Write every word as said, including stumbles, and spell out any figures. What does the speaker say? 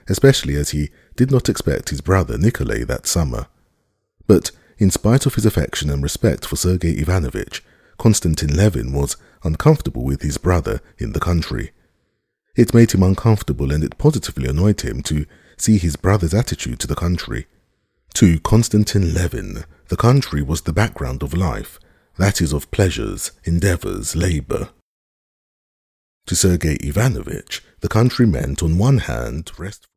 especially as he did not expect his brother Nikolay that summer. But in spite of his affection and respect for Sergei Ivanovich, Konstantin Levin was uncomfortable with his brother in the country. It made him uncomfortable, and it positively annoyed him to see his brother's attitude to the country. To Konstantin Levin, the country was the background of life, that is, of pleasures, endeavours, labour. To Sergei Ivanovich, the country meant, on one hand, rest